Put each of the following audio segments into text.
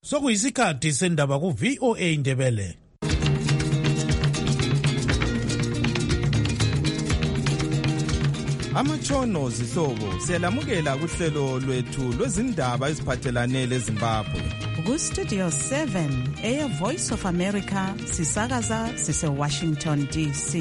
Sokuyisikhathi sendaba ku VOA Indebele. Amatshono zihlobo siyalamukela kuhlelo lwethu lwezindaba eziphathelane leZimbabwe. Ku Studio 7 Air Voice of America sisakaza sise Washington DC.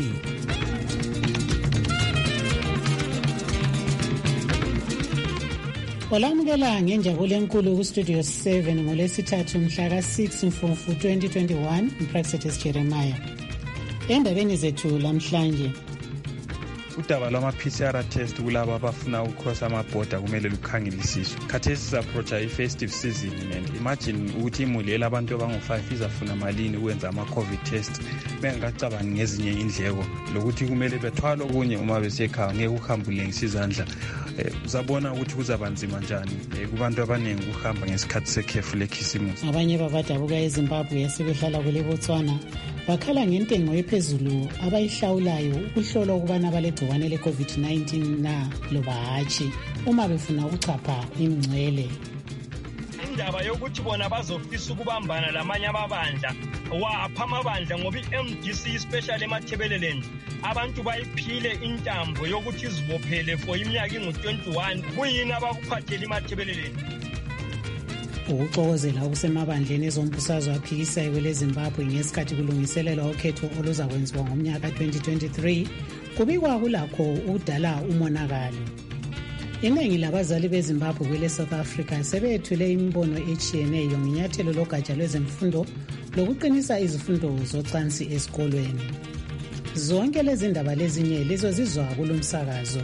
Olamukela ngenjabulo enkulu ku Studio 7 ngolesithathu mhla ka6 Mfumfu 2021 uPrexetus Jeremiah. Endabeni zethu lamhlanje udaba lwama-PCR test kulabo abafuna ukukhosa amabhoda kumele lukhangelisiswe. Khathesi siapproacha i-festive season and imagine ukuthi imuli elabantu abangu-5 izafuna malini ukwenza ama-COVID test bengakacabangi ngezinye indleko lokuthi kumele bethwala okunye uma besekhaya ngeke uhambulengisa izandla. Uzabona ukuthi kuzaba nzima njani kubantu abaningi ukuhamba ngesikhathi sekhefu lekhisimusi. Abanye babadabuka eZimbabwe yasebehlala kule Botswana bakhala ngentengo ephezulu abayihlawulayo ukuhlola ukubana balegcikwane le-COVID-19 na loba hatshi uma befuna ukuchapha imingcele. Indaba yokuthi bona bazofisa ukubambana lamanye amabandla wapha amabandla ngoba i-MDC especially eMathebeleland abantu bayiphile intambo yokuthi izibophele for iminyaka ingu-21 kuyini abakuphathela iMathebeleland. Ukuxokozela okusemabandleni ezombusazwe aphikisayo kweleZimbabwe ngesikhathi kulungiselelwa ukhetho oluzakwenziwa ngomnyaka 2023 kubikwa kulakho udala umonakalo. Iningi labazali beZimbabwe kwele South Africa sebethule imibono etshiyeneyo ngenyathelo logatsha lwezemfundo lokuqinisa izifundo zocansi esikolweni. Zonke lezi ndaba lezinye lizozizwa kulomsakazo.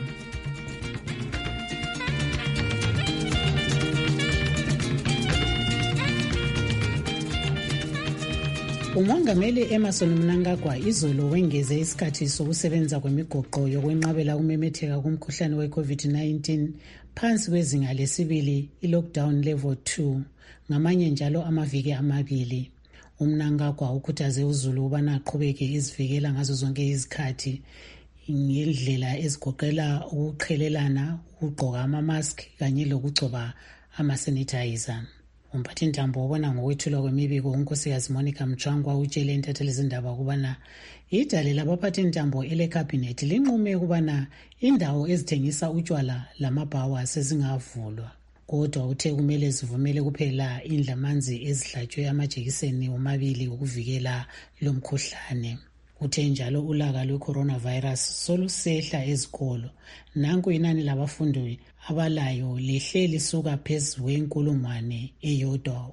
Umongameli Emmerson Mnangagwa izolo wengeze isikhathi sokusebenza kwemigoqo yokwenqabela ukumemetheka kumkhuhlane we-COVID-19 phansi kwezinga lesibili i-lockdown level 2 ngamanye njalo amaviki amabili. Umnangagwa ukhuthaze uZulu ubana aqhubeke izivikela ngazo zonke izikhathi ngendlela ezigoqela ukuqhelelana, ukugqoka ama-mask kanye lokugcoba ama-sanitizer. Umphathintambo ubona ngokwethulwa kwemibiko unkosikazi Monica Mchangwa utshele intatheli zindaba ukubana idale labaphathintambo elekhabhinethi linqume ukubana indawo ezithengisa utshwala lamabhawa sezingavulwa. Kodwa uthe kumele zivumele kuphela indlamanzi ezihlatshwe amajekiseni omabili ukuvikela lo mkhuhlane. Uthe njalo ulaka lwe-coronavirus solusehla ezikolo. Nanku inani labafundi abalayo lehle lisuka phezu kwenkulungwane eyodwa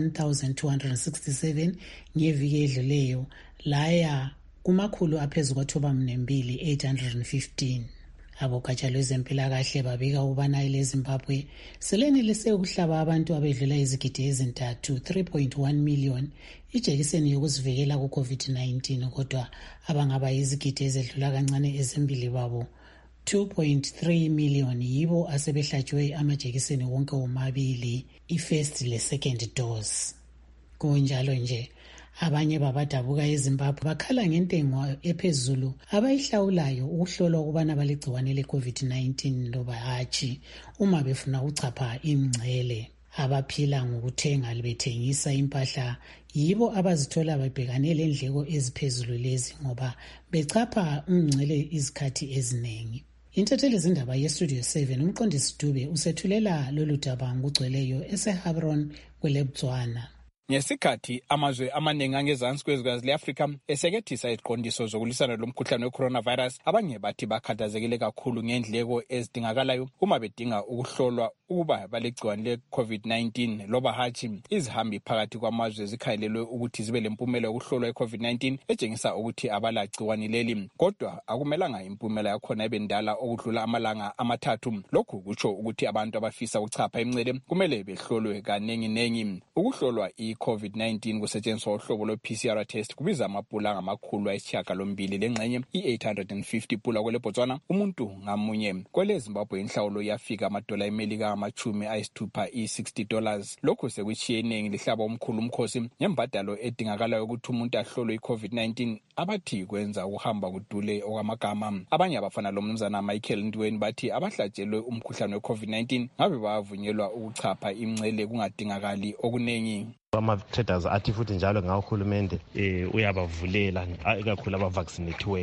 1267 ngeviki edluleyo laya kumakhulu aphezu kwa2,815. Abogatsha lwezempilakahle babika ubana eleZimbabwe selenelise ukuhlaba abantu abedlula izigidi ezintathu 3.1 million ijekiseni yokuzivikela ku-COVID-19 kodwa abangaba izigidi ezedlula kancane ezimbili babo 2.3 million yibo asebehlatshwe amajekiseni wonke womabili i-first le-second dose. Kunjalo nje abanye babadabuka eZimbabwe bakhala ngentengo ephezulu abayihlawulayo ukuhlolwa ukubana balegcikwane le-COVID-19 loba hatshi uma befuna ukuchapha imingcele. Abaphila ngokuthenga bethengisa impahla yibo abazithola babhekane lendleko eziphezulu lezi ngoba bechapha umngcele izikhathi eziningi. Intatheli zindaba yeStudio 7 umqondisi Dube usethulela lolu daba ngokugcweleyo eseHabron kweleBotswana. Ngesikhathi amazwe amaningi angezansi kwezwekazi le-Afrika esekethisa iziqondiso zokulwisana lomkhuhlane we-coronavirus, abanye bathi bakhathazekile kakhulu ngendleko ezidingakalayo uma bedinga ukuhlolwa ukuba balegcikwane le-COVID-19 loba hatshi. Izihambi phakathi kwamazwe zikhalelwe ukuthi zibe lempumela yokuhlolwa i-COVID-19 etshengisa ukuthi abalagciwane leli, kodwa akumelanga impumela yakhona ibe ndala okudlula amalanga amathathu. Lokhu kutsho ukuthi abantu abafisa ukuchapha imingcele kumele behlolwe kanenginengi. Ukuhlolwa i-COVID-19 kusetshenziswa uhlobo lwe-PCR test kubiza amapula angamakhulu ayisishiyagalombili lengxenye i-850 pula kwele Botswana umuntu ngamunye. Kwele Zimbabwe inhlawulo yafika amadola emelika $60. Lokhu sekutshiye iningi lihlaba omkhulu umkhosi ngembadalo edingakalayo ukuthi umuntu ahlolwe i-COVID-19 abathi kwenza ukuhamba kudule okwamagama. Abanye abafana lo mnumzana Michael Ndweni bathi abahlatshelwe umkhuhlane we-COVID-19 ngabe bavunyelwa ukuchapha imncele kungadingakali okunengi. Ama-traders athi futhi njalo ngahulumende uyabavulela ikakhulu abavaccinathiweyo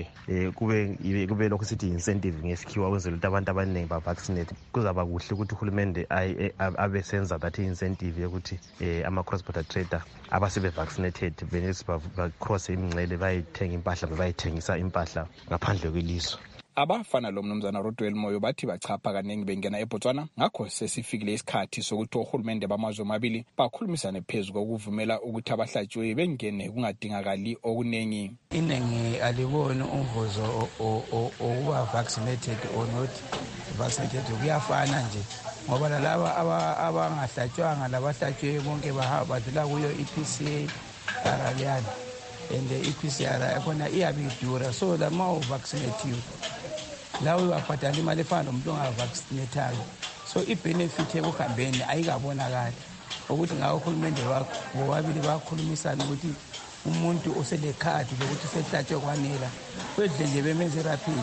kube lokhu sithi incentive ngesikhiwa ukwenzela ukuthi abantu abaningi bavaccinate. Kuzaba kuhle ukuthi uhulumende abesenza that incentive yokuthi ama-cross border trader abasebe-vaccinated benesi bacross imingcele bayithenga impahla bayithengisa impahla ngaphandle kwelizwe. Abafana lo mnumzana Rodwell Moyo bathi bachapha kaningi bengena eBotswana, ngakho sesifikile isikhathi sokuthi ohulumende bamazwe amabili bakhulumisane phezu kokuvumela ukuthi abahlatshiweyo bengene kungadingakali okunengi. Inengi aliboni umvuzo okuba vaccinated or not vaccinated kuyafana nje, ngoba laba abangahlatshwanga labahlatshiweyo bonke badlula kuyo i-PCA arabiyana, and i-PCR yakhona iyabe idura, so lama uvaccinatiwe lawe uyabhadala imali efana nomuntu ongavaccinathayo, so i-benefit ekuhambeni ayikabonakali ukuthi ngawo uhulumende bobabili bakhulumisana ukuthi umuntu oselekhadi lokuthi usehlatshwe kwanela kwedle nje bemenze rapid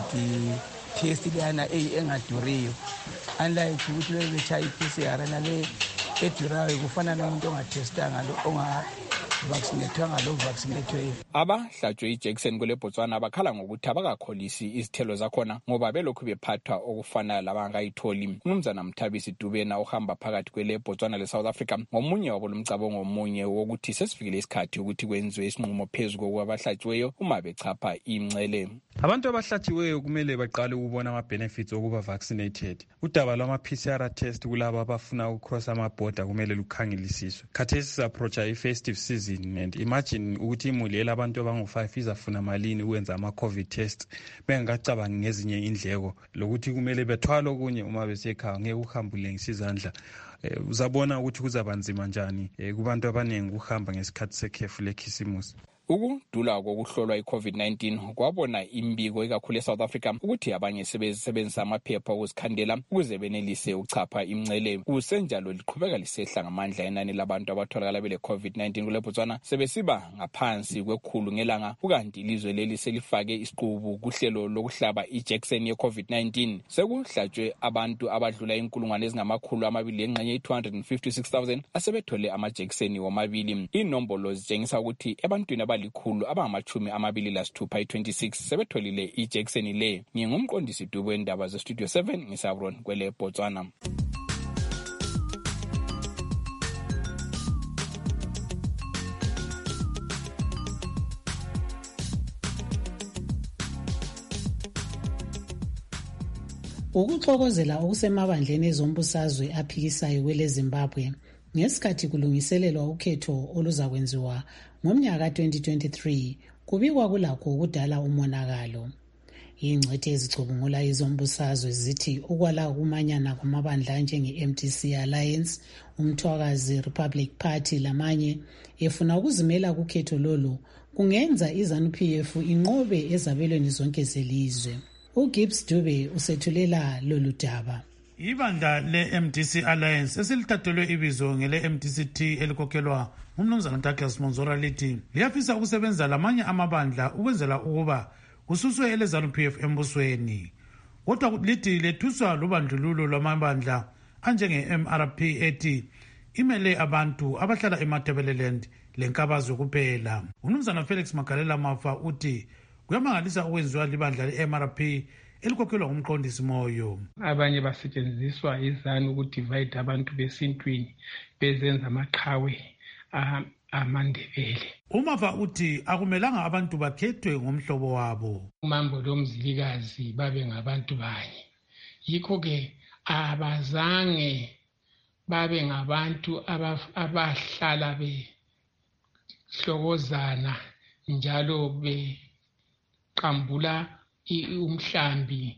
test leyana engaduriyo, unlike ukuthi bebetshaya i-PCR nale edurayo kufana nomuntu ongathestanga vaccinatwanga lo vaccinatweyo. Abahlatshwe ijekiseni kule Botswana bakhala ngokuthi abakakholisi izithelo zakhona ngoba belokhu bephathwa okufana labangayitholi. Umnumzana Mthabisi Dubena ohamba phakathi kwele Botswana le South Africa ngomunye wabo lomcabongo omunye wokuthi sesifikile isikhathi ukuthi kwenziwe isinqumo phezu kwabahlatshiweyo uma bechapha imncele. Abantu abahlatshiweyo kumele baqale ukubona ama-benefits okuba vaccinated. Udaba lwama-PCR test kulabo abafuna ukucross ama-border kumele lukhangelisiswe. Khathesi siapproacha i-festive season and imagine ukuthi imuli elabantu abangu-5 izafuna malini ukwenza ama-COVID test bengakacabangi ngezinye indleko lokuthi kumele bethwala okunye uma besekhaya ngeke uhambule ngesizandla. Uzabona ukuthi kuzaba nzima njani kubantu abaningi ukuhamba ngesikhathi sekhefu lekhisimusi. Ukudula kokuhlolwa i-COVID-19 kwabona imbiko ikakhulu eSouth Africa ukuthi abanye sebenzisa amaphepha okuzikhandela ukuze benelise ukuchapha imncele. Kusenjalo liqhubeka lisehla ngamandla inani labantu abatholakala bele COVID-19 kule Botswana sebesiba ngaphansi kwekhulu ngelanga, ukanti ilizwe leli selifake isiqubu kuhlelo lokuhlaba ijekiseni ye-COVID-19. Sekuhlatshwe abantu abadlula 256,000 asebethole amajekiseni womabili. Inombolo zitshengisa ukuthi ebantwini likhulu abama-26 i-26 sebetholile ijekiseni le. Ngingumqondisi Dubo wendaba ze-Studio 7 ngisabron kwele Botswana. Ukuxokozela okusemabandleni ezombusazwe aphikisayo kwele Zimbabwe ngesikhathi kulungiselelwa ukhetho oluzakwenziwa ngomnyaka 2023 kubikwa kulakho ukudala umonakalo. Ingcwethi ezicubungula izombusazwe zithi ukwala ukumanyana kwamabandla njenge-MDC Alliance, umthwakazi Republic Party lamanye efuna ukuzimela kukhetho lolu kungenza iZANU-PF inqobe ezabelweni zonke zelizwe. uGibbs Dube usethulela lolu daba. Ibandla le-MDC Alliance esilithathelwe ibizo ngele-MDCT elikhokhelwa ngumnumzana Douglas Monzora lithi liyafisa ukusebenza lamanye amabandla ukwenzela ukuba kususwe eleZANU-PF embusweni. Kodwa lithi lethuswa lubandlululo lwamabandla anjenge-MRP ethi imele abantu abahlala eMatabeleland lenkabazwe kuphela. Umnumzana Felix Magalela Mafa uthi kuyamangalisa ukwenziwa libandla le-MRP elikhokhelwa ngumqondisi Moyo. Abanye basetshenziswa izanu ukudivide abantu besintwini bezenza amaqhawe amandebele. Umafa uthi akumelanga abantu bakhethwe ngomhlobo wabo. Umambo lomzilikazi babe ngabantu banye. Yikho ke abazange babe ngabantu abahlala behlokozana njalo beqambula umhlambi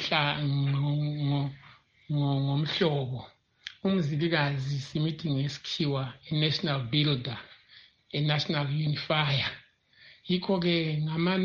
ngomhlobo. Umzilikazi simithi ngesikhiwa i-national builder, a-national unifier. Yikho ke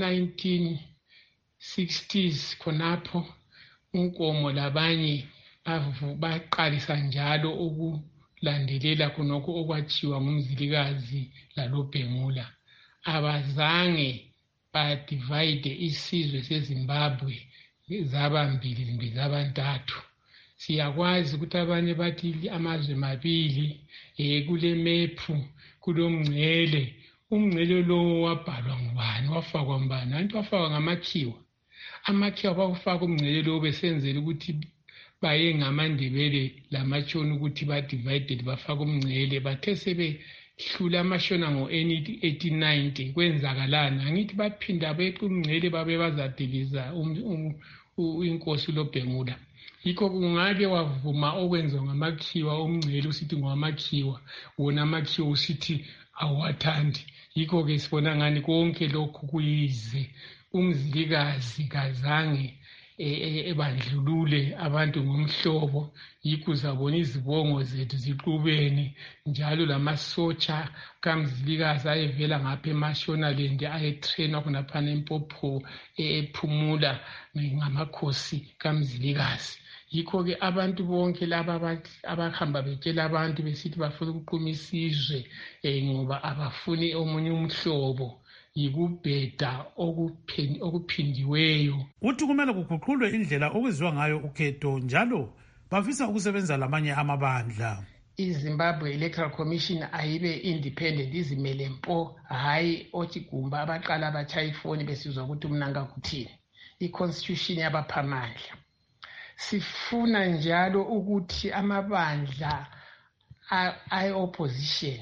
ngama-1960s khonapho uNkomo labanye baqalisa njalo ukulandelela khonokho okwachiwa ngumzilikazi laloBhengula. Abazange badivide isizwe seZimbabwe zaba mbili kumbe zaba ntathu. Siyakwazi ukuthi abanye bathi amazwe mabili kule mephu kulomngcele. Umngcele lo wabhalwa ngubani, wafakwa ngubani? Anti wafakwa ngamakhiwa. Amakhiwa bawufaka umngcele lo besenzela ukuthi baye ngamaNdebele lamatshona ukuthi badivided bafaka umngcele. Bathe sebehlula amashona ngo-1890 kwenzakalana. Angithi baphinda beqa umngcele babe bazadiliza inkosi loBhengula. Yikho kungake wavuma okwenziwa ngamakhiwa umngcele usithi ngowamakhiwa, wona amakhiwa usithi awathandi. Yikho-ke sibona ngani konke lokhu kuyize umzilikazi kazange ebandlulule abantu ngomhlobo. Yikho uzabona izibongo zethu ziqubene njalo lamasotsha kamzilikazi ayevela ngapha eMashonaland ayetrenwa khonaphana eMpophoma ephumula ngamakhosi kamzilikazi. Yikho-ke abantu bonke laba abahamba betshela abantu besithi bafuna ukuquma isizwe ngoba abafuni omunye umhlobo, yikubheda okuphindiweyo. Uthi kumele kuguqulwe indlela okwenziwa ngayo ukhetho njalo bafisa ukusebenza lamanye amabandla. iZimbabwe Electoral Commission ayibe independent, izimele mpo, hayi othi gumba abaqala batshaya ifoni besizwa ukuthi umnanga kuthini. I-constitution yabaphamandla. Sifuna njalo ukuthi amabandla ay-opposition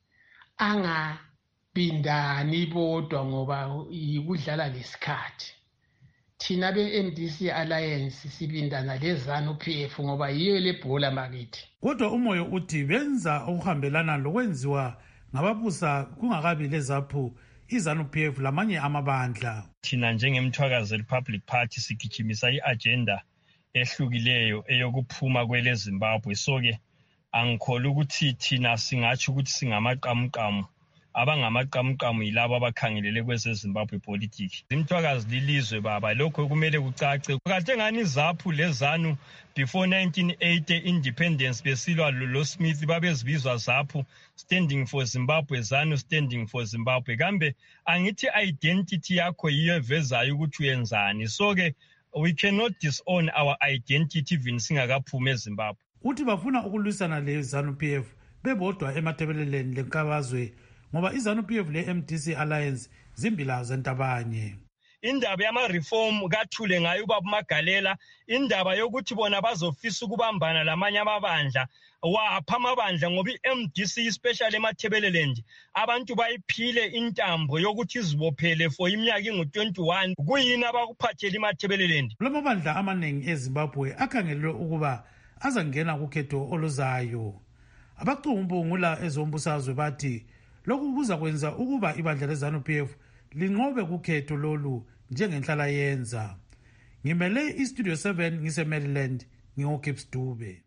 angabindani bodwa ngoba yikudlala lesikhathi. Thina be-MDC Alliance sibindana leZANU-PF ngoba yiyo lebhola makithi. Kodwa umoyo uthi benza okuhambelana lokwenziwa ngababusa kungakabi lezaphu iZANU-PF lamanye amabandla. Thina njengemthwakazi Republic Party sigijimisa i-agenda ehlukileyo eyokuphuma kwele Zimbabwe. So-ke angikholwa ukuthi thina singatsho ukuthi singamaqamuqamu. Abangamaqamuqamu yilabo abakhangelele kwezeZimbabwe politics. Imthwakazi lilizwe baba, lokho kumele kucace. Kade ngani izaphu leZANU before 1980 independence besilwa lo Smith babezibizwa zaphu standing for Zimbabwe, ZANU standing for Zimbabwe. Kambe angithi identity yakho yiyo evezayo ukuthi uyenzani. So-ke we cannot disown our identity even singakaphumi eZimbabwe. Uthi bafuna ukulwisana leZANU-PF bebodwa emathebeleleni lenkabazwe ngoba iZANU-PF le-MDC Alliance zimbila zentabanye. Indaba yama-reform kathule ngayo ubaba Magalela, indaba yokuthi bona bazofisa ukubambana lamanye amabandla, wapha amabandla ngoba i-MDC especially emathebeleland abantu bayiphile intambo yokuthi izibophele for iminyaka ingu-21. Kuyini abakuphathela imathebeleland? Lamabandla amaningi eZimbabwe akhangelelwe ukuba azangena kukhetho oluzayo. Abacumbungula ezombusazwe bathi lokhu kuza kwenza ukuba ibandla leZANU-PF linqobe kukhetho lolu njengenhlala yenza. Ngimele iStudio 7 ngise-Maryland, ngingoKips Dube.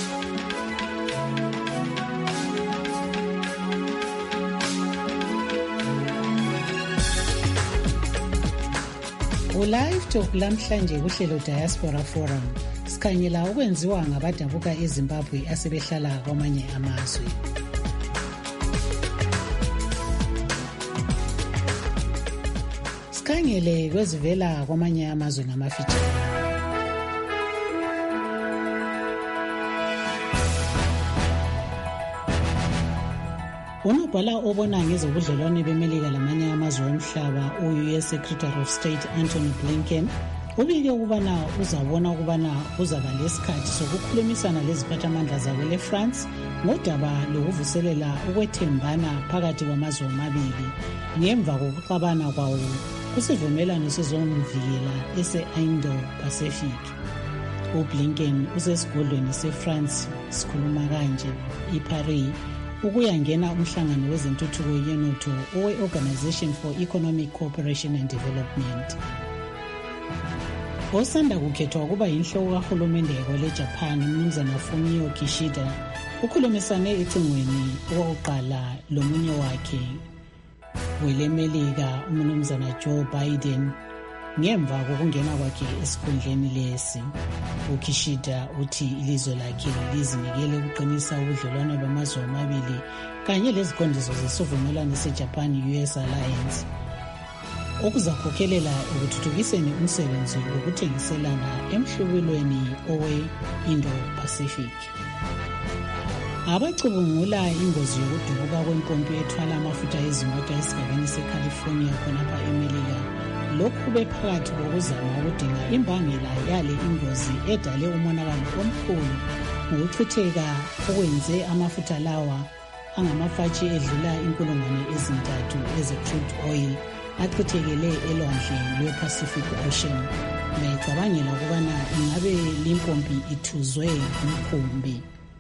Ulive Talk lamhlanje kuhlelo Diaspora Forum sikhangela okwenziwa ngabadabuka eZimbabwe asebehlala kwamanye amazwe. Sikhangele kwezivela kwamanye amazwe ngamafitshane. Unobhala obona ngezobudlelwane beMelika lamanye amazwe omhlaba u-US Secretary of State Antony Blinken ubike ukubana uzabona ukubana uzaba lesikhathi sokukhulumisana leziphathamandla zabo leFrance ngodaba lokuvuselela ukwethembana phakathi kwamazwe amabili ngemva kokuxabana kwawo kusivumelwano sezomvikela ese-Indo-Pacific. uBlinken usesigodlweni seFrance sikhuluma kanje iParis ukuyangena umhlangano wezentuthuko yenotho owe-Organization for Economic Cooperation and Development. Osanda kukhethwa kuba yinhloko kahulumende kweleJapan uMnumzana Fumio Kishida ukhulumisane ecingweni okokuqala lomunye wakhe weleMelika uMnumzana Joe Biden ngemva kokungena kwakhe esikhundleni lesi. uKishida uthi ilizwe lakhe lizinikele ukuqinisa ubudlelwano bamazwe amabili kanye leziqondiso zesivumelwano seJapan-US Alliance. okuzakhokhelela ekuthuthukiseni umsebenzi wokuthengiselana emhlubulweni owe-Indo-Pacific. Abacubungula ingozi yokudubuka kwempompi ethwala amafutha ezimoto esigabeni seCalifornia khonapha eMelika lokhu bephakathi kokuzama ukudinga imbangela yale ingozi edale umonakalo omkhulu ngokuchitheka okwenze amafutha lawa angamafatshi edlula 3,000 eze-crude oil achithekele elwandle lwe-Pacific Ocean. Ngicabangela ukubana ingabe limpompi ithuzwe umkhumbi.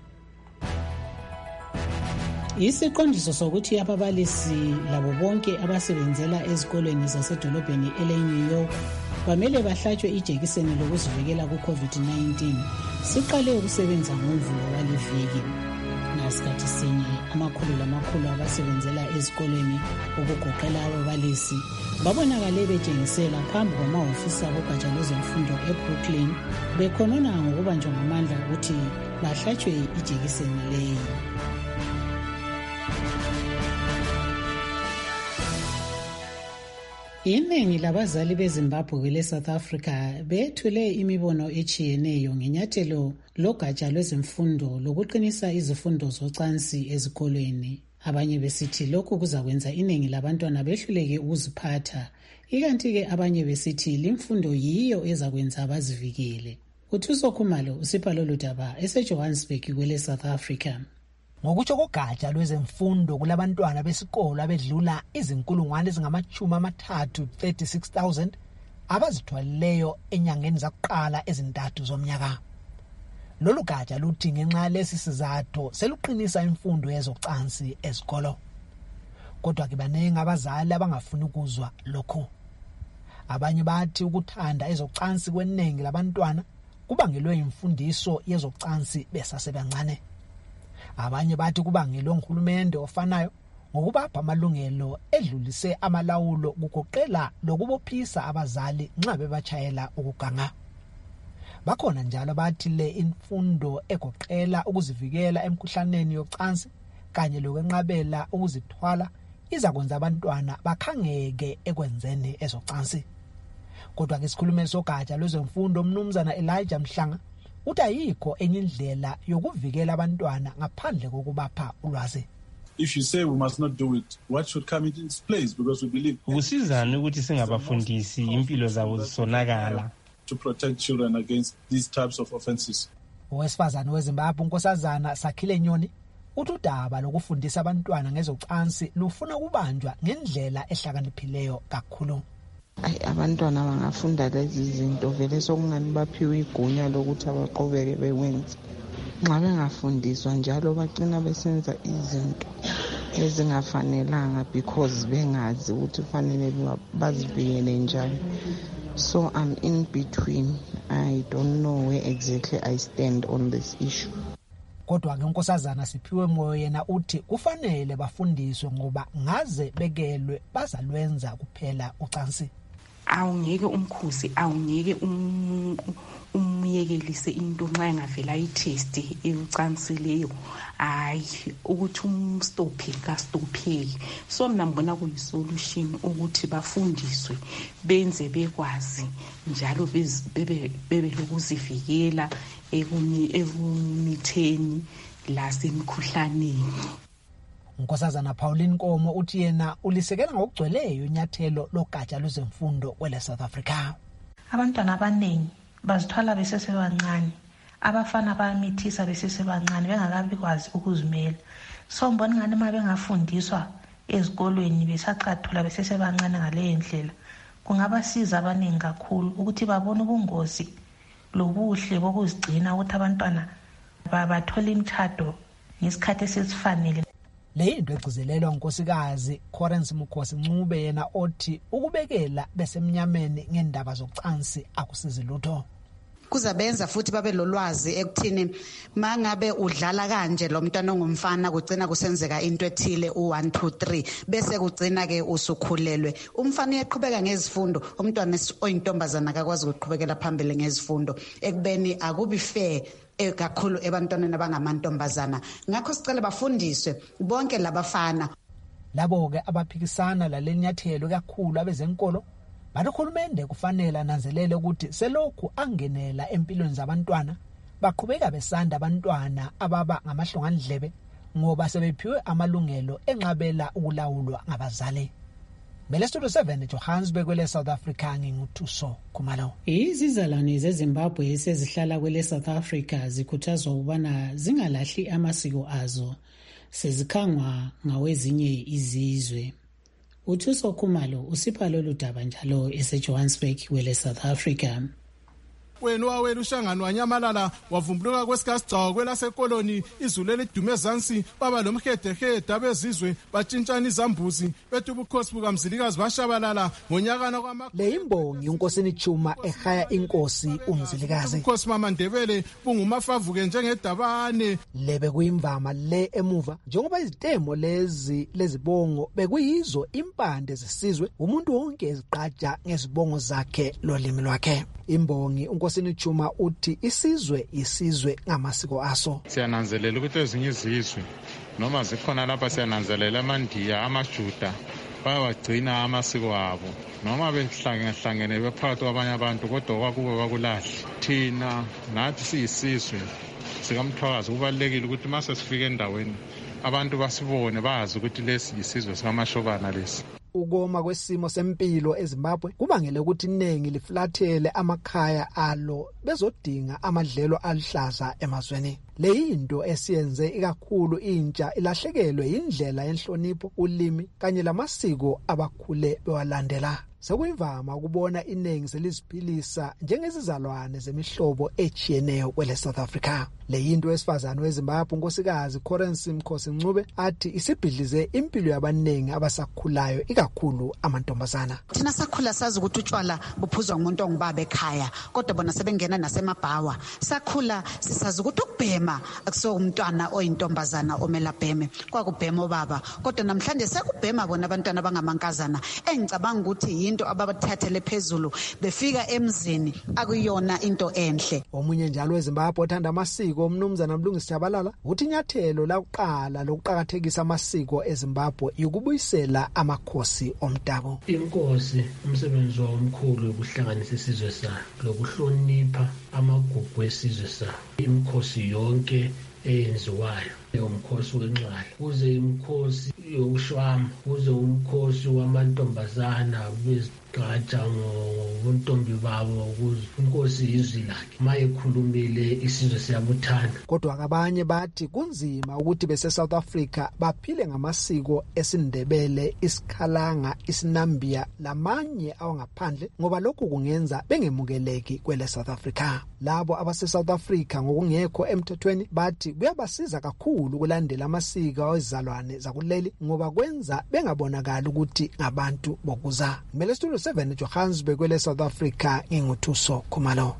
Isiqondiso sokuthi ababalisi labo bonke abasebenzela ezikolweni zasedolobheni ele-New York bamele bahlatshwe ijekiseni lokuzivikela ku-COVID-19 siqale ukusebenza ngoMvulo waliviki. Ngasikhathi sinye amakhulu lamakhulu abasebenzela ezikolweni okugoqela ababalisi babonakale betshengisela phambi kwamahhovisi abogatsha lwezemfundo eBrooklyn bekhonona ngokubanjwa ngamandla ukuthi bahlatshwe ijekiseni leyi. Iningi labazali beZimbabwe kwele South Africa bethule imibono echiyeneyo ngenyathelo logatsha lwezemfundo lokuqinisa izifundo zocansi ezikolweni. Abanye besithi lokhu kuzakwenza iningi labantwana behluleke ukuziphatha, ikanti-ke abanye besithi limfundo yiyo ezakwenza bazivikele. UThuso Khumalo usipha lolu daba eseJohannesburg kwele South Africa. Ngokutsho kogatsha lwezemfundo kulabantwana besikolo abedlula 36,000 abazithwalileyo enyangeni zakuqala ezintathu zomnyaka. Lolu gatsha luthi ngenxa lesi sizathu seluqinisa imfundo yezocansi ezikolo. Kodwa ke baningi abazali abangafuni ukuzwa lokho. Abanye bathi ukuthanda ezocansi kweningi labantwana kubangelwe imfundiso yezocansi besasebancane. Abanye bathi kubangelwe nguhulumende ofanayo ngokubapha amalungelo edlulise amalawulo kugoqela lokubophisa abazali nxa bebachayela ukuganga. Bakhona njalo bathi le imfundo egoqela ukuzivikela emkhuhlaneni yocansi kanye lokwenqabela ukuzithwala izakwenza abantwana bakhangeke ekwenzeni ezocansi. Kodwa ke isikhulumeli sogatsha lwezemfundo umnumzana Elijah Mhlanga uthi ayikho enye indlela yokuvikela abantwana ngaphandle kokubapha ulwazi. If you say we must not do it, what should come in its place? Because we believe ukusizana ukuthi singabafundisi impilo zabo zisonakala to protect children against these types of offenses. Owesifazane weZimbabwe uNkosazana Sakhile Nyoni uthi udaba lokufundisa abantwana ngezocansi lufuna ukubanjwa ngendlela ehlakaniphileyo kakhulu. Abantwana bangafunda lezi zinto vele sokungani baphiwe igunya lokuthi abaqhubeke bekwenze. Nxa bengafundiswa njalo bagcina besenza izinto ezingafanelanga because bengazi ukuthi kufanele bazivikele njani. So I'm in between. I don't know where exactly I stand on this issue. Kodwa ke uNkosazana Siphiwe Moyo yena uthi kufanele bafundiswe ngoba ngaze bekelwe bazalwenza kuphela ucansi. Awungeke umkhuzi awungeke umyekelise into nxa engavela i-test elucansileyo hayi ukuthi umstophe kastopheki. So mina ngibona kuyisolution ukuthi bafundiswe benze bekwazi njalo bebe lokuzivikela ekumitheni lasemkhuhlaneni. Nkosazana Pauline Nkomo uthi yena ulisekela ngokugcweleyo inyathelo logatsha lwezemfundo kwele South Africa. Abantwana abaningi bazithwala besesebancane, abafana bayamithisa besesebancane bengakabi kwazi ukuzimela. So mbona ngani uma bengafundiswa ezikolweni besacathula besesebancane ngale ndlela kungabasiza abaningi kakhulu ukuthi babone ubungozi lobuhle bokuzigcina ukuthi abantwana bathole imithado ngesikhathi esifanele. Le into egcizelelwa unkosikazi Corensi Mukhosi Ncube yena othi ukubekela besemnyameni ngendaba zocansi akusizi lutho. Kuzabenza futhi babe lolwazi ekuthini mangabe udlala kanje lo mntwana ongumfana kugcina kusenzeka into ethile u1 2 3 bese kugcina ke usukhulelwe. Umfana uyaqhubeka ngezifundo, umntwana oyintombazana akakwazi ukuqhubekela phambili ngezifundo ekubeni akubi fair kakhulu ebantwaneni abangamantombazana. Ngakho sicela bafundiswe bonke labafana. Labo-ke abaphikisana laleli nyathelo kakhulu abezenkolo bathi uhulumende kufanele ananzelele ukuthi selokhu angenela empilweni zabantwana baqhubeka besanda abantwana ababa ngamahlongandlebe ngoba sebephiwe amalungelo enqabela ukulawulwa ngabazali. Studio 7 Johannesburg kwele South Africa nginguthuso Khumalo. Izizalwane zeZimbabwe esezihlala kwele South Africa zikhuthazwa ukubana zingalahli amasiko azo sezikhangwa ngawezinye izizwe. Uthuso Khumalo usipha lolu daba njalo eseJohannesburg kwele South Africa. Wena wawela uhlangano wanyamalala wavumbuluka kwesikasigcawu kwelasekoloni izulu elidume ezansi baba lomhedehede abezizwe batshintshana izambuzi bethi ubukhosi bukamzilikazi bashabalala ngonyakana le imbongi unkosini Chuma ehaya inkosi umzilikazi. Ubukhosi maMandebele bungumafavuke njengedabane lebe kuyimvama le emuva njengoba izitemo lezibongo bekuyizo impande zesizwe umuntu wonke eziqhaja ngezibongo zakhe lolimi lwakhe. Imbongi unkosini Chuma uthi isizwe ngamasiko aso. Siyananzelela ukuthi ezinye izizwe noma zikhona lapha siyananzelela amandiya amajuda bayawagcina amasiko abo noma behlangene bephakathi kwabanye abantu kodwa kwakuba bakulahli. Thina nathi siyisizwe sikamthwakazi kubalulekile ukuthi mase sifike endaweni abantu basibone bazi ukuthi lesi isizwe sikaMashobana lesi. Ukoma kwesimo sempilo eZimbabwe kubangele ukuthi iningi liflathele amakhaya alo bezodinga amadlelo alihlaza emazweni. Le into esiyenze ikakhulu intsha ilahlekelwe indlela yenhlonipho, ulimi kanye lamasiko abakhule bewalandela. Sekuyivama ukubona iningi seliziphilisa njengezizalwane zemihlobo echiyeneyo kwele South Africa. Le into wesifazane weZimbabwe unkosikazi Corensi Mkhosi Ncube athi isibhidlize impilo yabaningi abasakhulayo ikakhulu amantombazana. Thina sakhula sazi ukuthi utshwala buphuzwa ngumuntu ongubaba ekhaya kodwa bona sebengena nasemabhawa. Sakhula sisazi ukuthi ukubhema akuso umntwana oyintombazana omela bheme kwakubhema obaba kodwa namhlanje sekubhema bona abantwana abangamankazana engicabanga ukuthi into ababathathele phezulu befika emzini akuyona into enhle. Omunye njalo weZimbabwe othanda amasiko umnumzana Mlungisi Jabalala uthi inyathelo lakuqala lokuqhakathekisa amasiko eZimbabwe yokubuyisela amakhosi omdabu. Inkosi umsebenzi omkhulu ukuhlanganisa isizwe sayo lokuhlonipha amagugu esizwe sayo. Imikhosi yonke eyenziwayo umkhosi wenxala kuze imikhosi yokushwama kuze umkhosi wamantombazana bezigqaja ngobuntombi babo kuze inkosi izwi lakhe mayekhulumile isizwe siyabuthana. Kodwa abanye bathi kunzima ukuthi bese South Africa baphile ngamasiko esindebele, isikhalanga, isinambia lamanye awangaphandle ngoba lokhu kungenza bengemukeleki kwele South Africa. Labo abase South Africa ngokungekho emthethweni bathi kuyabasiza kakhulu ukulandela amasiko awezizalwane zakuleli ngoba kwenza bengabonakala ukuthi ngabantu bokuza. Studio 7 Johannesburg kwele South Africa nginguthuso Khumalo.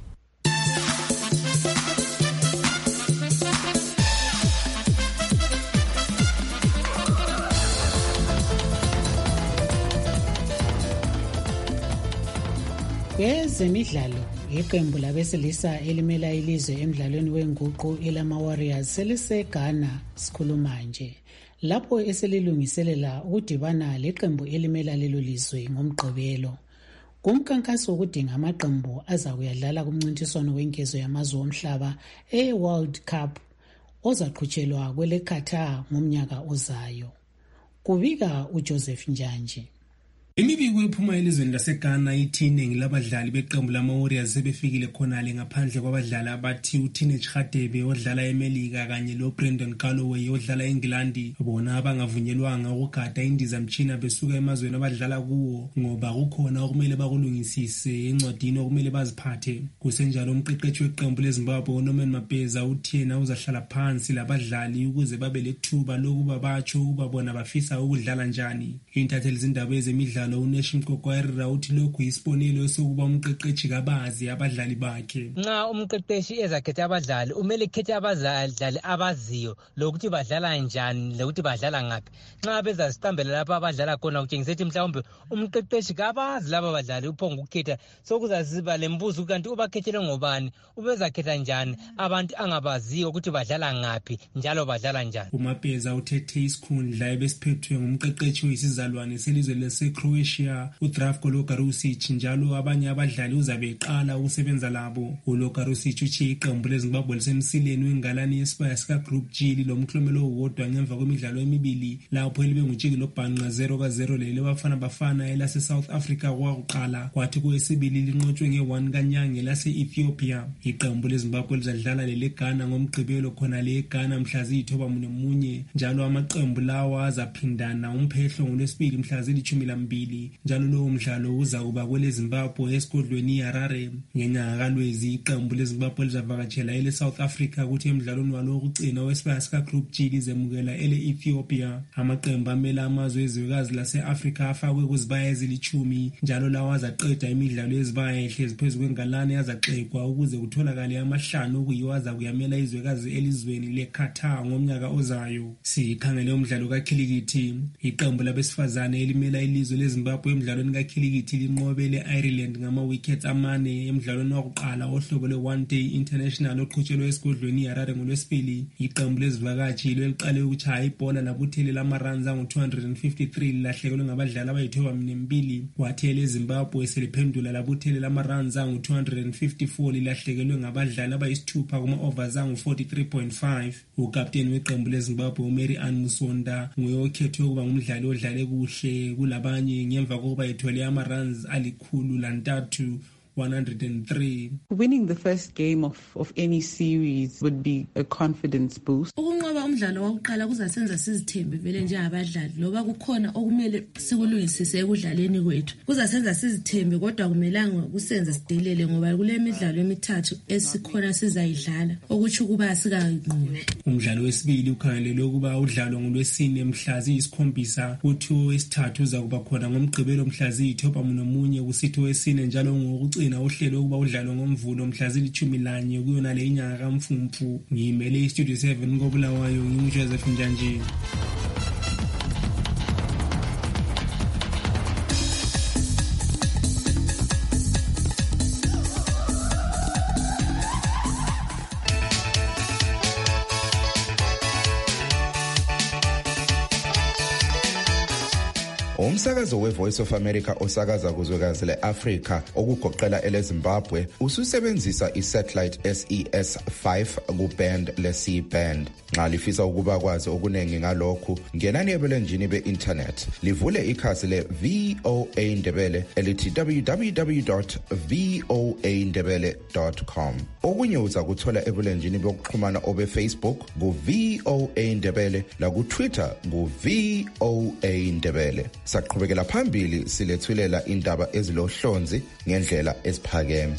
Kwezemidlalo, iqembu labesilisa elimela ilizwe emidlalweni wenguqu elama-Warriors seliseGhana sikhuluma nje. Lapho eselilungiselela ukudibana leqembu elimela lelo lizwe ngomgqibelo. Kumkhankaso wokudinga amaqembu azakuyadlala kumncintiswano wenkezo yamazwe omhlaba e-World Cup ozaqhutshelwa kwele Qatar ngomnyaka ozayo. Kubika uJoseph Njanje. Imibiko ephuma elizweni laseGhana ithi iningi labadlali beqembu lama-Warriors sebefikile khonale ngaphandle kwabadlali abathi uTeenage Khadebe odlala eMelika kanye loBrendan Galloway odlala eNgilandi bona abangavunyelwanga ukugada indizamtshina besuka emazweni abadlala kuwo ngoba kukhona okumele bakulungisise encwadini okumele baziphathe. Kusenjalo umqeqeshi weqembu leZimbabwe uNorman Mapeza uthi yena uzahlala phansi labadlali ukuze babe lethuba lokuba batsho ukuba bona bafisa ukudlala njani. Intatheli zindaba ezemidlalo wezemidlalo uNeshi Mqokwayirira uthi lokhu yisibonelo sokuba umqeqeshi kabazi abadlali bakhe. Nxa umqeqeshi ezakhetha abadlali umele ekhethe abadlali abaziyo lokuthi badlala njani lokuthi badlala ngaphi. Nxa bezasitambela lapha abadlala khona kutshengisa ukuthi mhlawumbe umqeqeshi kabazi laba badlali uphonga ukukhetha sokuzaziba lembuzo kanti ubakhethele ngobani ubezakhetha njani abantu angabaziyo ukuthi badlala ngaphi njalo badlala njani. uMapeza uthethe isikhundla ebesiphethwe ngumqeqeshi oyisizalwane selizwe laseCroatia uDravko Logarusic njalo abanye abadlali uzabe eqala ukusebenza labo. uLogarusic uthi iqembu leZimbabwe lisemsileni wengalani yesibaya sikaGroup G lomklomelo owodwa ngemva kwemidlalo emibili lapho libe ngutshiki lobhanqa 0-0 lelo Bafana elase-South Africa kwakuqala kwathi kwesibili linqotshwe nge-1 kaNyange lase-Ethiopia. iqembu leZimbabwe lizadlala leGhana ngomgqibelo khona leGhana mhla ziyi-9 njalo amaqembu lawa azaphindana umphehlo ngolwesibili mhla zili-12 njalo lowo mdlalo uzakuba kweleZimbabwe esigodlweni iHarare. ngenyanga kaLwezi iqembu leZimbabwe lizavakatshela ele-South Africa kuthi emdlalweni walo wokugcina wesibaya sikaGroup G lizemukela ele-Ethiopia. amaqembu amele amazwe ezwekazi lase-Africa afakwe kuzibaya ezili-10 njalo lawo azaqeda imidlalo yezibaya ehlezi phezu kwengalane azaxekwa ukuze kutholakale amahlanu okuyiwo azakuyamela izwekazi elizweni leQatar ngomnyaka ozayo. sikhangele umdlalo kakhilikithi iqembu labesifazane elimela ilizwe leZimbabwe emdlalweni kakhilikithi linqobele Ireland ngama-wickets 4 emdlalweni wakuqala ohlobo lwe-One Day International oqhutshelwe esigodlweni iHarare ngolwesibili. iqembu lezivakatshi liqale ukutshaya ibhola labuthelela ama-runs angu-253 lilahlekelwe ngabadlali abayi-12 kwathi eleZimbabwe seliphendula labuthelela ama-runs angu-254 lilahlekelwe ngabadlali abayisithupha kuma-overs angu-43.5. ukapteni weqembu leZimbabwe uMary Ann Musonda nguye okhethwe ukuba ngumdlali odlale kuhle kulabanye ngemva kokuba ethole ama-runs 103. Winning the first game of any series would be a confidence boost. Ukunqoba umdlalo wokuqala kuzasenza sizithembe vele njengabadlali loba kukhona okumele sikulungisise ekudlaleni kwethu. Kuzasenza sizithembe kodwa kumelanga kusenze sidelele ngoba kule midlalo emithathu esikhona sizayidlala okuthi kuba sikayinqobi. Umdlalo wesibili ukhangelelwe ukuba udlalwa ngolwesine mhla ziyisi-7 kuthi owesithathu uzakuba khona ngomgqibelo mhla ziyi-9 kusithi owesine njalo ngokucina uhlelo ukuba udlalwe ngomvulo mhla zili-11 kuyona le inyanga kaMfumfu. ngiyimele iStudio 7 koBulawayo nginguJoseph Njanjini. Umsakazo weVoice of America osakaza kuzwekazi le-Afrika okugoqela eleZimbabwe ususebenzisa isatellite SES-5 kuband le-C-band. Nxa lifisa ukuba kwazi okunengi ngalokhu, ngenani ebulenjini be-internet livule ikhasi le-VOA Ndebele elithi www.voandebele.com. okunye uzakuthola ebulenjini bokuxhumana obe-Facebook ku-VOA Ndebele laku-Twitter ku-VOA Ndebele. Saqhubekela phambili silethulela indaba ezilohlonzi ngendlela esiphakeme.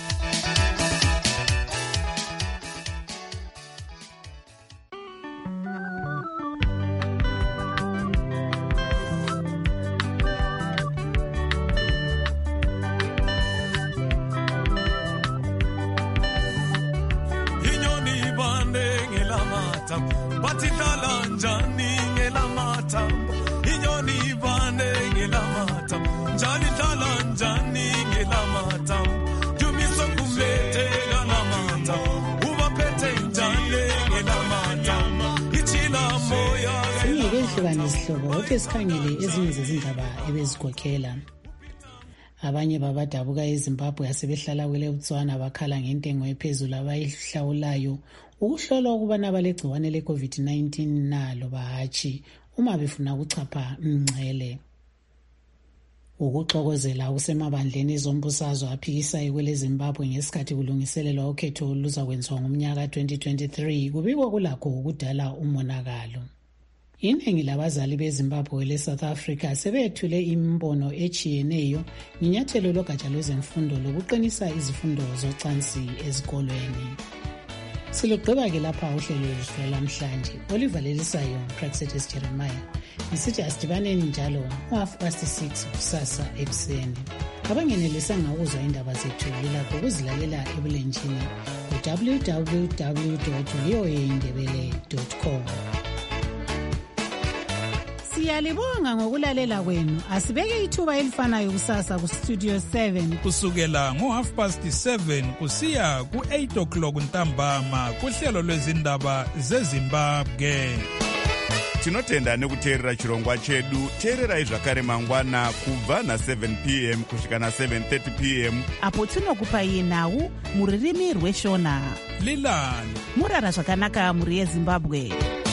Sikhangele ezinye zezindaba ebezigokela. Abanye babadabuka eZimbabwe asebehlala kwele Botswana bakhala ngentengo ephezulu abayihlawulayo ukuhlola ukubana balegciwane le-COVID-19 nalo bahatshi uma befuna ukuchapha mngcele. Ukuxokozela kusemabandleni ezombusazwe aphikisayo kwele Zimbabwe ngesikhathi kulungiselelwa ukhetho oluzakwenziwa ngomnyaka 2023 kubikwa kulakho ukudala umonakalo. Iningi labazali beZimbabwe le-South Africa sebethule imbono echiyeneyo ngenyathelo logatsha lwezemfundo lokuqinisa izifundo zocansi ezikolweni. Silugqiba-ke lapha uhlelo lwethu lamhlanje olivalelisayo Praxedes Jeremiah. Ngisithi asidibaneni njalo 6:30 kusasa ekuseni. Abangenelisanga ukuzwa indaba zethu lilakho ukuzilalela ebulenjini ku-www.voaindebele.com. Siyalibonga ngokulalela kwenu. Asibeke ithuba elifanayo kusasa ku-Studio 7 kusukela ngo-7:30 kusiya ku-8 o'clock ntambama kuhlelo lwezindaba zeZimbabwe. Tinotenda nekuteerera chirongwa chedu. Teererai zvakare mangwana kubva na7 p.m. kusvika na7:30 p.m. apo tinokupai nhau muririmi rweshona. Lilani murara zvakanaka muri yeZimbabwe.